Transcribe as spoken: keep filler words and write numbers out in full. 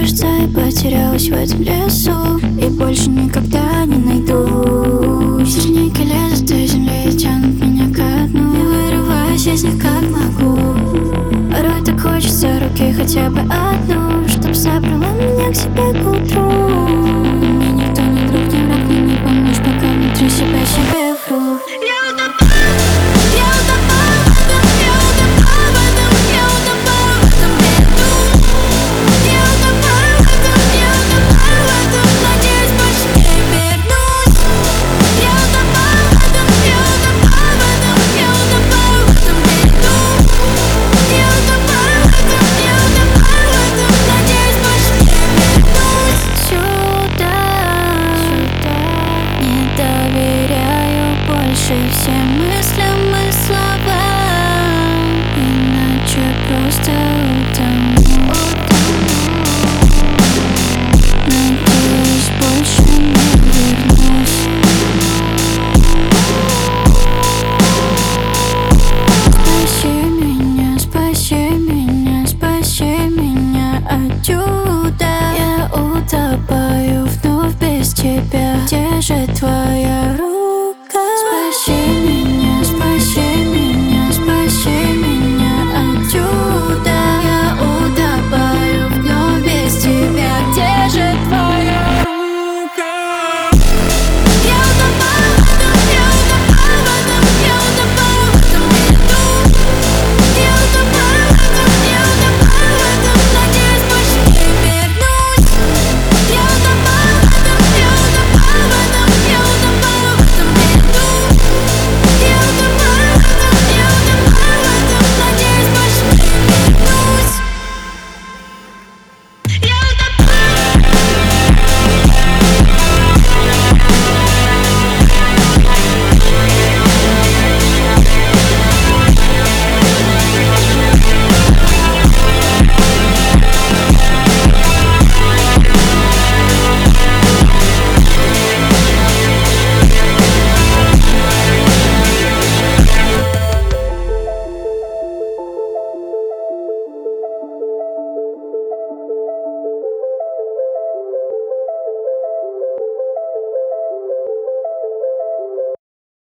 кажется, я потерялась в этом лесу и больше никогда не найду. Снеги лезут из земли и тянут меня ко дну. Я вырываюсь из них как могу. Порой так хочется руки хотя бы одну, чтоб забрала меня к себе к утру. Мне никто не друг, не враг, мне не поможешь, пока внутри себя себе